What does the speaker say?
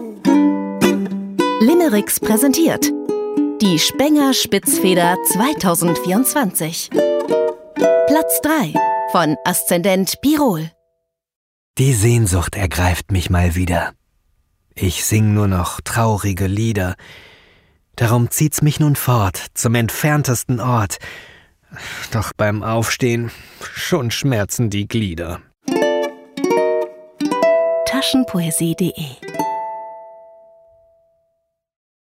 Limerix präsentiert die Spenger Spitzfeder 2024. Platz 3 von Aszendent Pirol. Die Sehnsucht ergreift mich mal wieder. Ich sing nur noch traurige Lieder. Darum zieht's mich nun fort zum entferntesten Ort. Doch beim Aufstehen schon schmerzen die Glieder. Taschenpoesie.de